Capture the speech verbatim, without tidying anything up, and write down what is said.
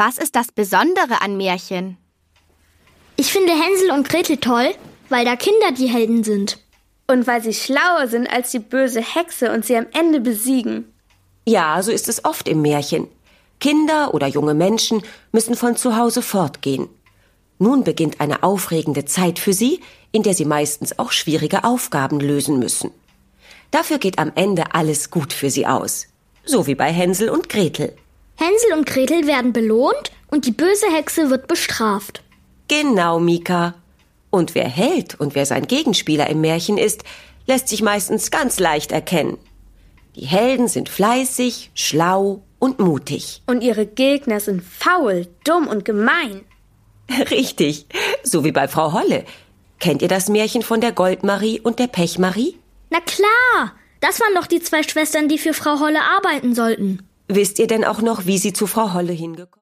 Was ist das Besondere an Märchen? Ich finde Hänsel und Gretel toll, weil da Kinder die Helden sind. Und weil sie schlauer sind als die böse Hexe und sie am Ende besiegen. Ja, so ist es oft im Märchen. Kinder oder junge Menschen müssen von zu Hause fortgehen. Nun beginnt eine aufregende Zeit für sie, in der sie meistens auch schwierige Aufgaben lösen müssen. Dafür geht am Ende alles gut für sie aus. So wie bei Hänsel und Gretel. Hänsel und Gretel werden belohnt und die böse Hexe wird bestraft. Genau, Mika. Und wer Held und wer sein Gegenspieler im Märchen ist, lässt sich meistens ganz leicht erkennen. Die Helden sind fleißig, schlau und mutig. Und ihre Gegner sind faul, dumm und gemein. Richtig, so wie bei Frau Holle. Kennt ihr das Märchen von der Goldmarie und der Pechmarie? Na klar, das waren doch die zwei Schwestern, die für Frau Holle arbeiten sollten. Wisst ihr denn auch noch, wie sie zu Frau Holle hingekommen sind?